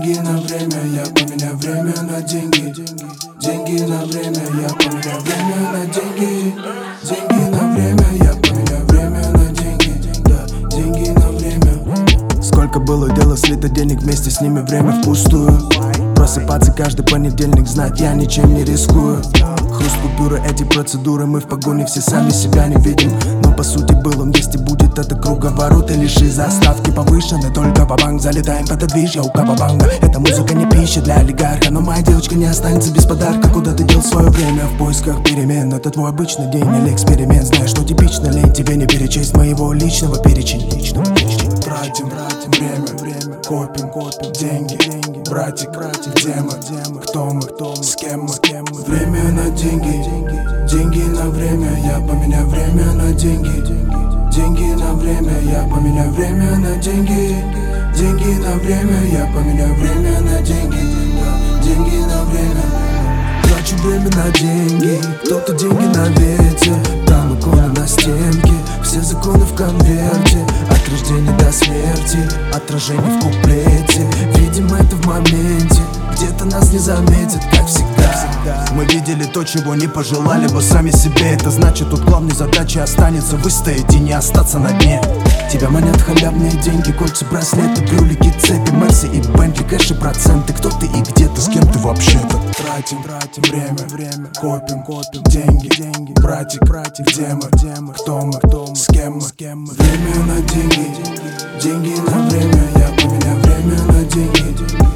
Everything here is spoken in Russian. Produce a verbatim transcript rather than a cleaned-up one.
Деньги на время, я поменяю время на деньги. Деньги на время, я поменяю время на деньги. Деньги на время, я поменяю время на деньги. Да, деньги на время. Сколько было дела слито денег, вместе с ними время впустую. Просыпаться каждый понедельник, знать я ничем не рискую. Хруст купюры, эти процедуры, мы в погоне все сами себя не видим. Но по сути был он, есть и будет, это круговорот. И лишь из-за ставки повышены, только в банк залетаем под движ, я у Кабабанга. Эта музыка не пища для олигарха, но моя девочка не останется без подарка. Куда ты дел свое время в поисках перемен? Это твой обычный день или эксперимент? Знаешь, что типично, лень тебе не перечесть моего личного перечень. Тратим, тратим время, время, копим, копим деньги, деньги. Братик, братик, где мы, где мы, кто мы, кто мы, с кем мы, с кем мы. Время на деньги, деньги на время, я поменяю время на деньги. Деньги на время, я поменяю время на деньги. Деньги на время, я поменяю время на деньги. Деньги на время. Трачу время на деньги, кто-то деньги на ветер. Там иконы на стенке, все законы в конверте. От рождения до смерти, отражение в куплете. Видимо это в моменте, где-то нас не заметят, как всегда. Мы видели то, чего не пожелали бы сами себе. Это значит, тут главной задачей останется выстоять и не остаться на дне. Тебя манят халявные деньги, кольца, браслеты, брюлики, цепи, Мерси и Бентли, кэш и проценты. Кто ты и где ты, с кем ты вообще-то? Тратим, тратим время, время, копим, копим деньги, деньги. Братик, братик, где мы, где мы, кто мы, кто мы, с кем мы, с кем мы. Время на деньги, деньги на время, я поменяю время на деньги.